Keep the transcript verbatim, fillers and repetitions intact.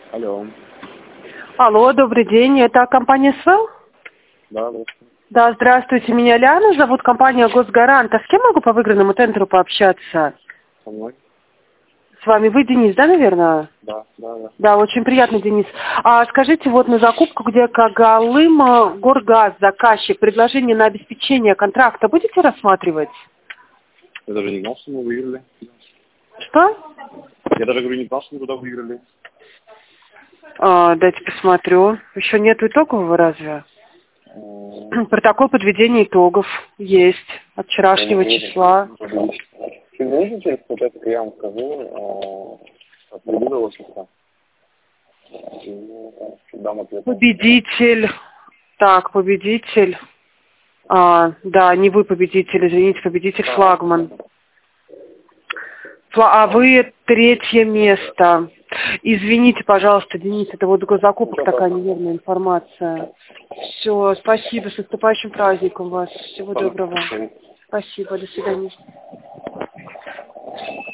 Алло. Алло, добрый день. Это компания СВЭЛ? Да, да. Да, здравствуйте. Меня Ляна зовут, компания Госгарант. А с кем могу по выигранному тендеру пообщаться? Со мной? С вами вы, Денис, да, наверное? Да, да, да. Да, очень приятно, Денис. А скажите, вот на закупку, где Когалым Горгаз, заказчик, предложение на обеспечение контракта будете рассматривать? Я даже не знал, что мы выиграли. Что? Я даже говорю, не знал, что мы туда выиграли. А, дайте посмотрю. Еще нет итогового разве? М, Протокол подведения итогов есть от вчерашнего я не числа. вижу. Если нужно через вот я вам скажу, отведу до офиса. И дам ответ. Победитель. Так, победитель. А, да, не вы победитель, извините, победитель флагман. Фла- А вы третье место. Извините, пожалуйста, Денис, это вот закупок такая неверная информация. Все, спасибо, с наступающим праздником вас. Всего доброго. Спасибо, до свидания.